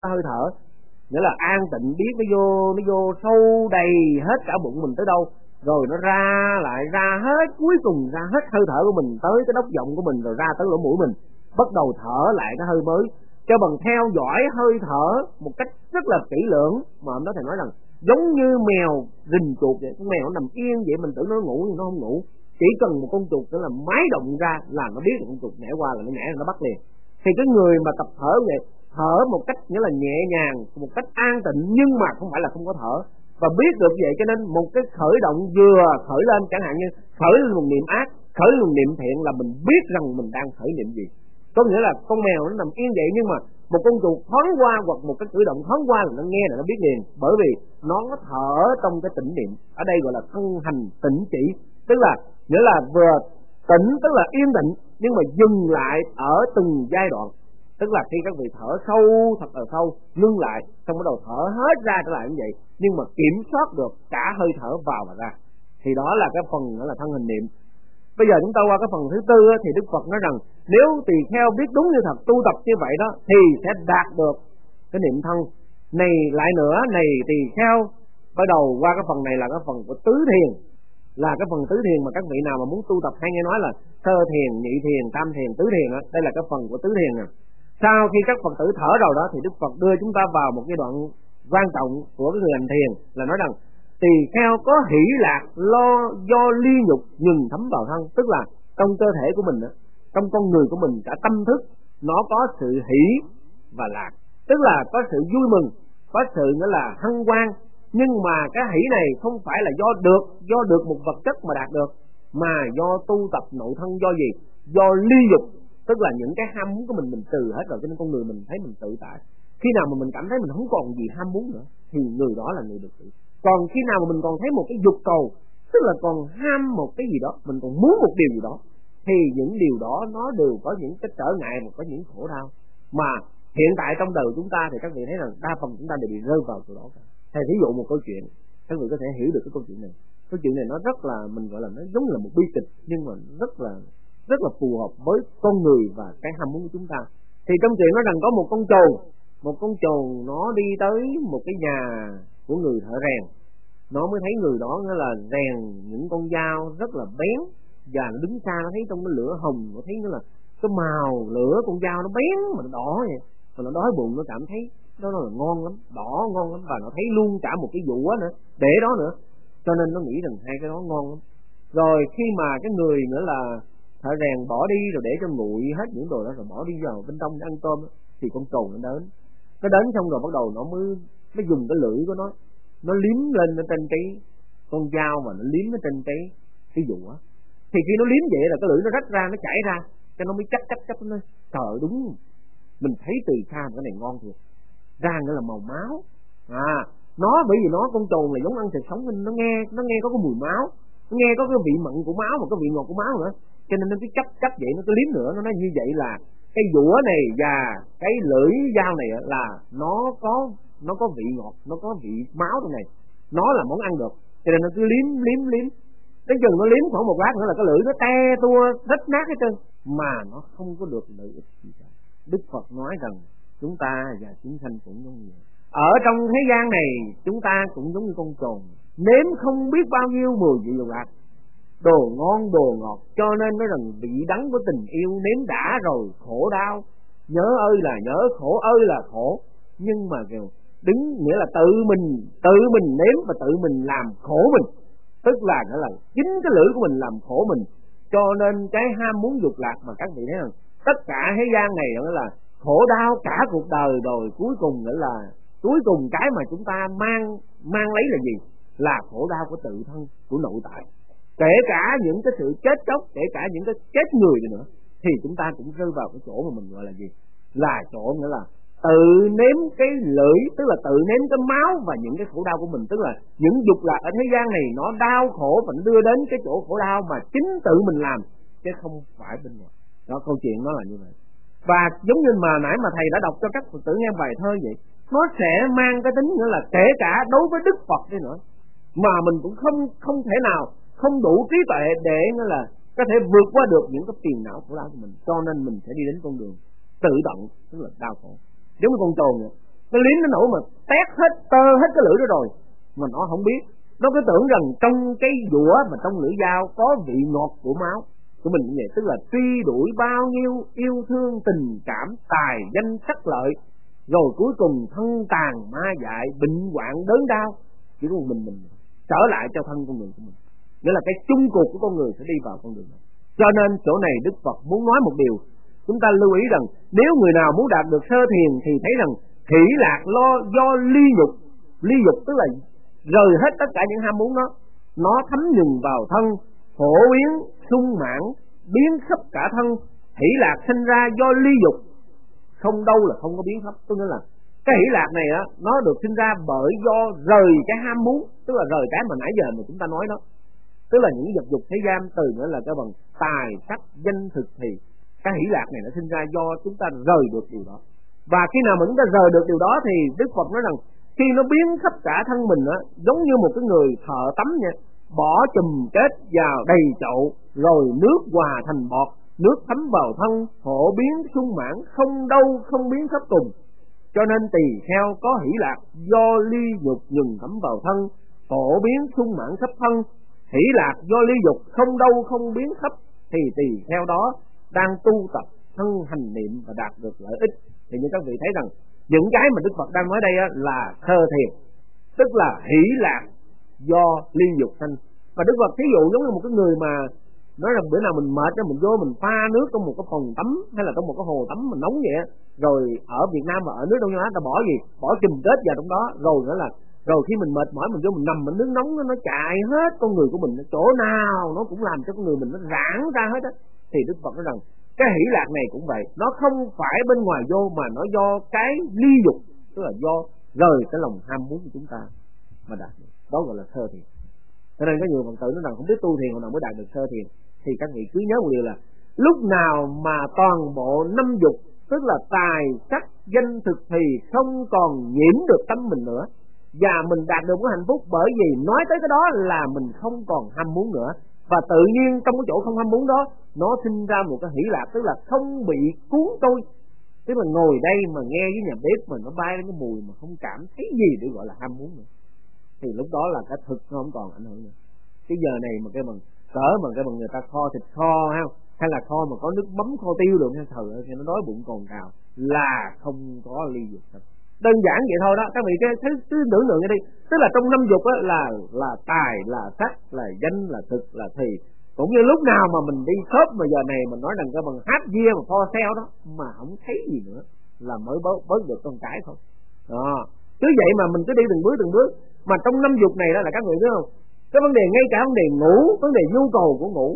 hơi thở, nghĩa là an tịnh biết nó vô sâu đầy hết cả bụng mình tới đâu, rồi nó ra lại ra hết, cuối cùng ra hết hơi thở của mình tới cái đốc giọng của mình, rồi ra tới lỗ mũi mình, bắt đầu thở lại cái hơi mới. Cho bằng theo dõi hơi thở một cách rất là kỹ lưỡng, mà ông đó thầy nói rằng giống như mèo rình chuột vậy, con mèo nó nằm yên vậy mình tưởng nó ngủ nhưng nó không ngủ, chỉ cần một con chuột nữa là máy động ra là nó biết là con chuột nhảy qua là nó nhảy là nó bắt liền. Thì cái người mà tập thở vậy, thở một cách nghĩa là nhẹ nhàng, một cách an tịnh, nhưng mà không phải là không có thở, và biết được vậy cho nên một cái khởi động vừa khởi lên, chẳng hạn như khởi lên một niệm ác, khởi lên một niệm thiện, là mình biết rằng mình đang khởi niệm gì. Có nghĩa là con mèo nó nằm yên vậy, nhưng mà một con chuột thoáng qua hoặc một cái cử động thoáng qua là nó nghe là nó biết liền, bởi vì nó thở trong cái tĩnh niệm. Ở đây gọi là thân hành tĩnh chỉ, tức là nghĩa là vừa tĩnh tức là yên tĩnh, nhưng mà dừng lại ở từng giai đoạn. Tức là khi các vị thở sâu thật là sâu, ngưng lại, xong bắt đầu thở hết ra trở lại như vậy, nhưng mà kiểm soát được cả hơi thở vào và ra, thì đó là cái phần đó là thân hành niệm. Bây giờ chúng ta qua cái phần thứ tư thì Đức Phật nói rằng nếu tỳ kheo biết đúng như thật, tu tập như vậy đó, thì sẽ đạt được cái niệm thân này. Lại nữa này tỳ kheo, bắt đầu qua cái phần này là cái phần của tứ thiền, là cái phần tứ thiền mà các vị nào mà muốn tu tập hay nghe nói là sơ thiền, nhị thiền, tam thiền, tứ thiền đó. Đây là cái phần của tứ thiền nè. Sau khi các Phật tử thở rồi đó thì Đức Phật đưa chúng ta vào một cái đoạn quan trọng của cái người hành thiền, là nói rằng tỳ kheo có hỷ lạc lo do ly nhục nhừng thấm vào thân, tức là trong cơ thể của mình, trong con người của mình, cả tâm thức nó có sự hỷ và lạc, tức là có sự vui mừng, có sự nghĩa là hân hoan. Nhưng mà cái hỷ này không phải là do được một vật chất mà đạt được, mà do tu tập nội thân. Do gì? Do ly dục, tức là những cái ham muốn của mình trừ hết rồi, cho nên con người mình thấy mình tự tại. Khi nào mà mình cảm thấy mình không còn gì ham muốn nữa thì người đó là người được tự. Còn khi nào mà mình còn thấy một cái dục cầu, tức là còn ham một cái gì đó, mình còn muốn một điều gì đó, thì những điều đó nó đều có những cái trở ngại và có những khổ đau. Mà hiện tại trong đời chúng ta thì các vị thấy rằng đa phần chúng ta đều bị rơi vào chỗ đó. Thầy thí dụ một câu chuyện, các vị có thể hiểu được cái câu chuyện này. Câu chuyện này nó rất là, mình gọi là nó giống là một bi kịch, nhưng mà rất là phù hợp với con người và cái ham muốn của chúng ta. Thì trong chuyện nói rằng có một con trồn nó đi tới một cái nhà của người thợ rèn. Nó mới thấy người đó nghĩa là rèn những con dao rất là bén, và nó đứng xa nó thấy trong cái lửa hồng, nó thấy nghĩa là cái màu lửa con dao nó bén mà nó đỏ vậy, mà nó đói bụng, nó cảm thấy đó là ngon lắm, đỏ ngon lắm, và nó thấy luôn cả một cái dũa nữa để đó nữa, cho nên nó nghĩ rằng hai cái đó ngon lắm. Rồi khi mà cái người nữa là thợ rèn bỏ đi rồi để cho nguội hết những đồ đó rồi bỏ đi vào bên trong để ăn cơm đó, thì con trồn nó đến xong rồi bắt đầu nó mới dùng cái lưỡi của nó liếm lên ở trên cái con dao, mà nó liếm ở trên cái dũa. Thì khi nó liếm vậy là cái lưỡi nó rách ra, nó chảy ra, cho nó mới chắc nó trời đúng, mình thấy từ xa mà cái này ngon thiệt, ra nữa là màu máu. Nó bởi vì nó con trồn là giống ăn thịt sống nên nó nghe có cái mùi máu, nó nghe có cái vị mặn của máu và cái vị ngọt của máu nữa, cho nên nó cứ chấp vậy, nó cứ liếm nữa. Nó nói như vậy là cái dũa này và cái lưỡi dao này là nó có vị ngọt, nó có vị máu trong này, nó là món ăn được, cho nên nó cứ liếm đến chừng nó liếm khoảng một lát nữa là cái lưỡi nó te tua rách nát hết trơn, mà nó không có được lợi ích gì cả. Đức Phật nói rằng chúng ta và chúng sanh cũng giống như vậy. Ở trong thế gian này chúng ta cũng giống như con trồn, nếm không biết bao nhiêu mùi vị lục lạc, đồ ngon đồ ngọt, cho nên nói rằng vị đắng của tình yêu nếm đã rồi khổ đau, nhớ ơi là nhớ, khổ ơi là khổ. Nhưng mà kìa, đứng nghĩa là tự mình nếm và tự mình làm khổ mình, tức là nghĩa là chính cái lưỡi của mình làm khổ mình. Cho nên cái ham muốn dục lạc mà các vị thấy rằng tất cả thế gian này đó là khổ đau cả cuộc đời, rồi cuối cùng nghĩa là cái mà chúng ta mang lấy là gì? Là khổ đau của tự thân, của nội tại. Kể cả những cái sự chết chóc, kể cả những cái chết người nữa, thì chúng ta cũng rơi vào cái chỗ mà mình gọi là gì? Là chỗ nghĩa là tự nếm cái lưỡi, tức là tự nếm cái máu và những cái khổ đau của mình. Tức là những dục lạc ở thế gian này nó đau khổ và nó đưa đến cái chỗ khổ đau mà chính tự mình làm, chứ không phải bên ngoài. Đó, câu chuyện nó là như vậy. Và giống như mà nãy mà thầy đã đọc cho các Phật tử nghe bài thơ vậy, nó sẽ mang cái tính nữa là kể cả đối với Đức Phật đi nữa, mà mình cũng không thể nào không đủ trí tuệ để nghĩa là có thể vượt qua được những cái phiền não khổ đau của mình. Cho nên mình sẽ đi đến con đường tự động, tức là đau khổ. Giống như con trồn vậy, Nó liếm nó nổi mà tét hết tơ hết cái lưỡi đó rồi mà nó không biết. Nó cứ tưởng rằng trong cái dũa mà trong lưỡi dao có vị ngọt của máu của mình như vậy. Tức là truy đuổi bao nhiêu yêu thương tình cảm tài danh sắc lợi, rồi cuối cùng thân tàn ma dại, bệnh hoạn đớn đau, chỉ có mình trở lại cho thân con người của mình. Nghĩa là cái chung cuộc của con người sẽ đi vào con đường này. Cho nên chỗ này Đức Phật muốn nói một điều, chúng ta lưu ý rằng nếu người nào muốn đạt được sơ thiền thì thấy rằng hỷ lạc do ly dục. Ly dục tức là rời hết tất cả những ham muốn đó, nó thấm nhuần vào thân, phổ biến sung mãn, biến khắp cả thân. Hỷ lạc sinh ra do ly dục, không đâu là không có biến khắp. Tức là cái hỷ lạc này á, nó được sinh ra bởi do rời cái ham muốn, tức là rời cái mà nãy giờ mà chúng ta nói đó, tức là những vật dục thế gian, từ nữa là cái bằng tài sắc danh thực thì cái hỷ lạc này nó sinh ra do chúng ta rời được điều đó. Và khi nào mà chúng ta rời được điều đó thì Đức Phật nói rằng khi nó biến khắp cả thân mình á, giống như một cái người thợ tắm nha, bỏ chùm kết vào đầy chậu, rồi nước hòa thành bọt, nước thấm vào thân, phổ biến sung mãn, không đâu không biến khắp cùng. Cho nên tỳ kheo có hỷ lạc do ly dục nhừng thấm vào thân, phổ biến sung mãn khắp thân. Hỷ lạc do ly dục không đâu không biến khắp thì tỳ kheo đó đang tu tập thân hành niệm và đạt được lợi ích. Thì như các vị thấy rằng những cái mà Đức Phật đang nói đây là sơ thiền, tức là hỷ lạc do ly dục sanh. Và Đức Phật thí dụ giống như một cái người mà nói rằng bữa nào mình mệt cho mình vô mình pha nước trong một cái phòng tắm hay là trong một cái hồ tắm mà nóng vậy, rồi ở Việt Nam mà ở nước Đông Nam Á ta bỏ gì, bỏ chùm kết vào trong đó, rồi nữa là rồi khi mình mệt mỏi mình vô mình nằm mình nước nóng nó chạy hết con người của mình, chỗ nào nó cũng làm cho con người mình nó rãng ra hết á. Thì Đức Phật nói rằng cái hỷ lạc này cũng vậy, nó không phải bên ngoài vô mà nó do cái ly dục, tức là do rời cái lòng ham muốn của chúng ta mà đạt được. Đó gọi là sơ thiền. Cho nên có nhiều Phật tử nói rằng không biết tu thiền hồi nào mới đạt được sơ thiền. Thì các vị cứ nhớ một điều là lúc nào mà toàn bộ năm dục, tức là tài sắc danh thực thì không còn nhiễm được tâm mình nữa, và mình đạt được cái hạnh phúc, bởi vì nói tới cái đó là mình không còn ham muốn nữa. Và tự nhiên trong cái chỗ không ham muốn đó, nó sinh ra một cái hỷ lạc, tức là không bị cuốn trôi. Tức là ngồi đây mà nghe với nhà bếp mà nó bay lên cái mùi mà không cảm thấy gì để gọi là ham muốn nữa, thì lúc đó là cái thực nó không còn ảnh hưởng nữa. Cái giờ này mà cái bằng cỡ mà cái bằng người ta kho thịt kho hay là kho mà có nước mắm kho tiêu được hay thử thì nó đói bụng còn cào là không có ly dục thật. Đơn giản vậy thôi đó các vị, cái cứ tưởng tượng đi, tức là trong năm dục á là tài, là sắc, là danh, là thực, là thì. Cũng như lúc nào mà mình đi shop mà giờ này mình nói rằng cái bằng hát bia mà for sale đó mà không thấy gì nữa là mới bớt được con cái thôi. Đó. Cứ vậy mà mình cứ đi từng bước mà trong năm dục này đó là các vị biết không? Cái vấn đề ngay cả vấn đề ngủ, vấn đề nhu cầu của ngủ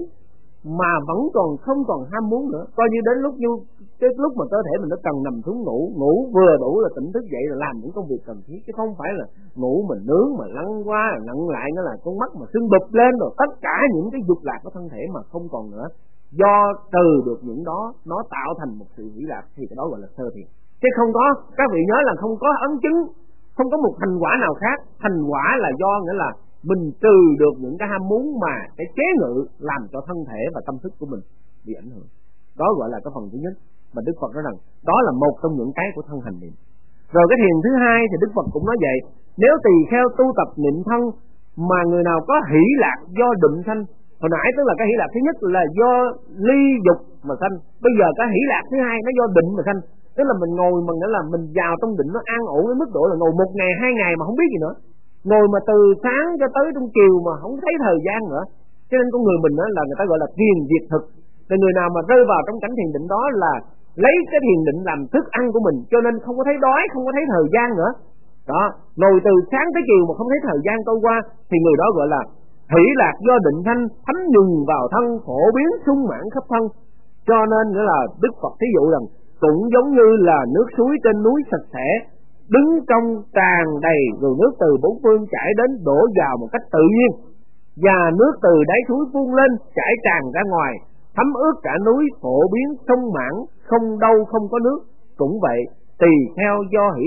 mà vẫn còn không còn ham muốn nữa, coi như đến cái lúc mà cơ thể mình nó cần nằm xuống ngủ vừa đủ là tỉnh thức dậy là làm những công việc cần thiết, chứ không phải là ngủ mình nướng mà lăn qua lặn lại, nó là con mắt mà sưng bụp lên, rồi tất cả những cái dục lạc của thân thể mà không còn nữa. Do từ được những đó nó tạo thành một sự hỷ lạc thì cái đó gọi là sơ thiền. Chứ không có, các vị nhớ là không có ấn chứng, không có một thành quả nào khác. Thành quả là do nghĩa là mình trừ được những cái ham muốn mà cái chế ngự làm cho thân thể và tâm thức của mình bị ảnh hưởng. Đó gọi là cái phần thứ nhất mà Đức Phật nói rằng đó là một trong những cái của thân hành niệm. Rồi cái thiền thứ hai thì Đức Phật cũng nói vậy, nếu tỳ kheo tu tập niệm thân mà người nào có hỷ lạc do định sanh, hồi nãy tức là cái hỷ lạc thứ nhất là do ly dục mà sanh, bây giờ cái hỷ lạc thứ hai nó do định mà sanh, tức là mình ngồi mà nghĩa là mình vào trong định nó an ổn đến mức độ là ngồi 1 ngày 2 ngày mà không biết gì nữa, ngồi mà từ sáng cho tới trong chiều mà không thấy thời gian nữa. Cho nên con người mình đó là người ta gọi là thiền diệt thực. Thì người nào mà rơi vào trong cảnh thiền định đó là lấy cái thiền định làm thức ăn của mình, cho nên không có thấy đói, không có thấy thời gian nữa. Đó, ngồi từ sáng tới chiều mà không thấy thời gian trôi qua thì người đó gọi là hỷ lạc do định thanh, thấm nhuần vào thân, phổ biến sung mãn khắp thân. Cho nên nghĩa là Đức Phật thí dụ rằng cũng giống như là nước suối trên núi sạch sẽ, đứng trong tràn đầy, rồi nước từ bốn phương chảy đến đổ vào một cách tự nhiên, và nước từ đáy suối phun lên chảy tràn ra ngoài, thấm ướt cả núi, phổ biến sung mãn, không đâu không có nước. Cũng vậy, tỳ kheo do hỷ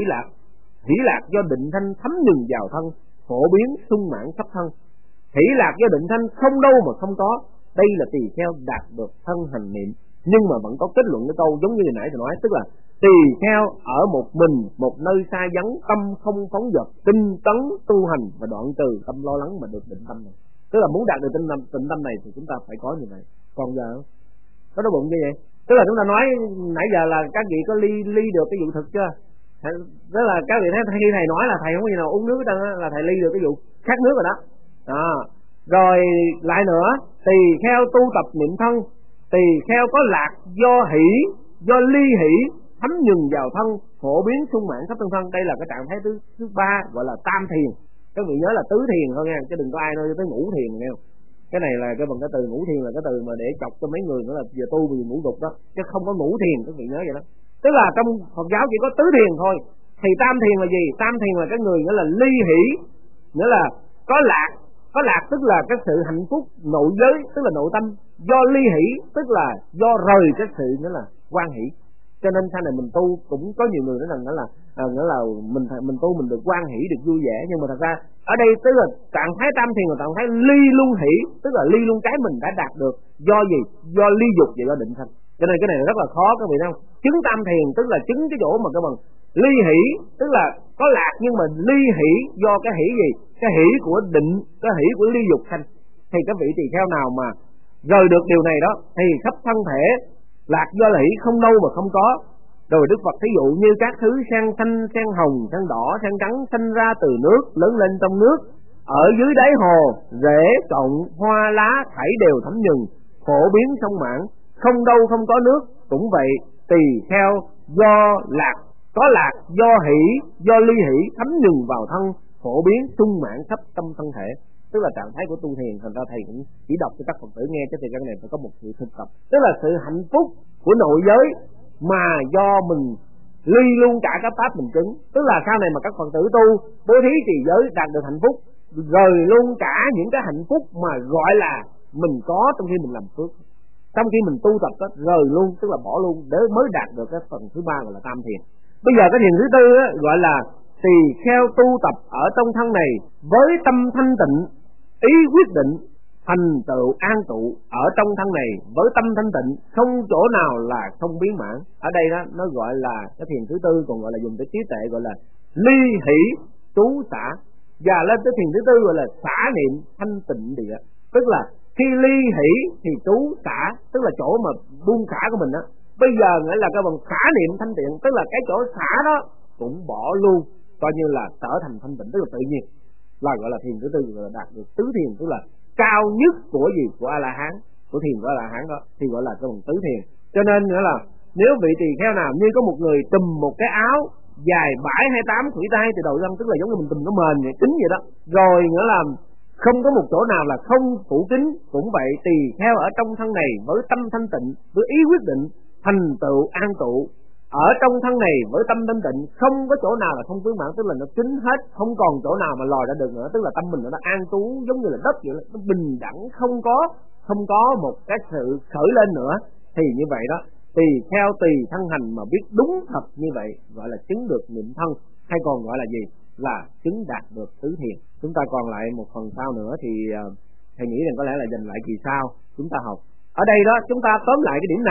lạc do định thanh thấm nhuần vào thân, phổ biến sung mãn khắp thân. Hỷ lạc do định thanh không đâu mà không có, đây là tỳ kheo đạt được thân hành niệm. Nhưng mà vẫn có kết luận cái câu giống như hồi nãy tôi nói, tức là Tỳ kheo ở một mình, một nơi xa vắng, tâm không phóng dật, tinh tấn tu hành và đoạn trừ tâm lo lắng mà được định tâm này. Tức là muốn đạt được định tâm này thì chúng ta phải có như vậy. Còn giờ có đói bụng như vậy. Tức là chúng ta nói nãy giờ là các vị có ly được cái vụ thực chưa? Tức là các vị thấy khi thầy nói là thầy không có gì nào uống nước hết trơn á, là thầy ly được cái vụ khát nước rồi đó. Rồi lại nữa, tỳ kheo tu tập niệm thân, tỳ kheo có lạc do hỷ, do ly hỷ thấm nhừng vào thân, phổ biến sung mãn khắp thân. Đây là cái trạng thái thứ ba, gọi là tam thiền. Các vị nhớ là tứ thiền thôi nha, chứ đừng có ai nói tới ngũ thiền nghe không? Cái này là cái bằng cái từ ngũ thiền là cái từ mà để chọc cho mấy người nữa là giờ tu vì ngũ dục đó, chứ không có ngũ thiền, các vị nhớ vậy đó. Tức là trong Phật giáo chỉ có tứ thiền thôi. Thì tam thiền là gì? Tam thiền là cái người nghĩa là ly hỷ, nghĩa là có lạc tức là cái sự hạnh phúc nội giới, tức là nội tâm. Do ly hỷ tức là do rời cái sự nghĩa là quan hỷ. Cho nên sau này mình tu cũng có nhiều người nói rằng đó là mình tu mình được quan hỷ, được vui vẻ, nhưng mà thật ra ở đây tức là trạng thái tam thiền là trạng thái ly luân hỷ, tức là ly luân cái mình đã đạt được do gì? Do ly dục và do định sanh. Cho nên cái này rất là khó các vị thấy không? Chứng tam thiền tức là chứng cái chỗ mà cái bằng ly hỷ, tức là có lạc nhưng mà ly hỷ do cái hỷ gì? Cái hỷ của định, cái hỷ của ly dục sanh. Thì các vị tỳ kheo nào mà rời được điều này đó thì khắp thân thể lạc do hỷ không đâu mà không có. Rồi Đức Phật thí dụ như các thứ sen xanh, sen hồng, sen đỏ, sen trắng sinh ra từ nước, lớn lên trong nước, ở dưới đáy hồ, rễ, cọng, hoa lá thảy đều thấm nhuần, phổ biến sông mãn, không đâu không có nước. Cũng vậy, tỳ kheo do lạc, có lạc do hỷ, do ly hỷ thấm nhuần vào thân, phổ biến sung mãn khắp tâm thân thể. Tức là trạng thái của tu thiền. Thành ra thầy cũng chỉ đọc cho các Phật tử nghe, cho thì cái này phải có một sự thực tập. Tức là sự hạnh phúc của nội giới mà do mình ly luôn cả các pháp mình chứng. Tức là sau này mà các Phật tử tu bố thí trì giới đạt được hạnh phúc, rời luôn cả những cái hạnh phúc mà gọi là mình có trong khi mình làm phước. Trong khi mình tu tập đó, rời luôn, tức là bỏ luôn để mới đạt được cái phần thứ ba gọi là tam thiền. Bây giờ cái thiền thứ tư á, gọi là tỳ kheo tu tập ở trong thân này với tâm thanh tịnh, ý quyết định, thành tựu an trụ ở trong thân này với tâm thanh tịnh, không chỗ nào là không biến mãn. Ở đây đó nó gọi là cái thiền thứ tư, còn gọi là dùng cái trí tuệ gọi là ly hỷ trú xả. Và lên tới thiền thứ tư gọi là xả niệm thanh tịnh địa. Tức là khi ly hỷ thì trú xả, tức là chỗ mà buông xả của mình á. Bây giờ nghĩa là cái bằng xả niệm thanh tịnh, tức là cái chỗ xả đó cũng bỏ luôn, coi như là trở thành thanh tịnh, tức là tự nhiên, là gọi là thiền thứ tư, gọi là đạt được tứ thiền, tức là cao nhất của gì? Của A La Hán, của thiền của A La Hán đó thì gọi là cái bằng tứ thiền. Cho nên nghĩa là nếu vị tỳ kheo nào như có một người trùm một cái áo dài 7 hay 8 khuỷu tay từ đầu chân, tức là giống như mình trùm cái mền vậy, kính vậy đó, rồi nghĩa là không có một chỗ nào là không phủ kính. Cũng vậy, tỳ kheo ở trong thân này với tâm thanh tịnh, với ý quyết định, thành tựu an trụ ở trong thân này với tâm thanh tịnh, không có chỗ nào là không vướng mãn, tức là nó kín hết, không còn chỗ nào mà lòi ra được nữa. Tức là tâm mình nó an trú giống như là đất vậy, nó bình đẳng, không có một cái sự khởi lên nữa. Thì như vậy đó, tỳ kheo tỳ thân hành mà biết đúng thật như vậy gọi là chứng được niệm thân, hay còn gọi là gì? Là chứng đạt được tứ thiền. Chúng ta còn lại một phần sau nữa thì thầy nghĩ rằng có lẽ là dành lại kỳ sau chúng ta học. Ở đây đó chúng ta tóm lại cái điểm này.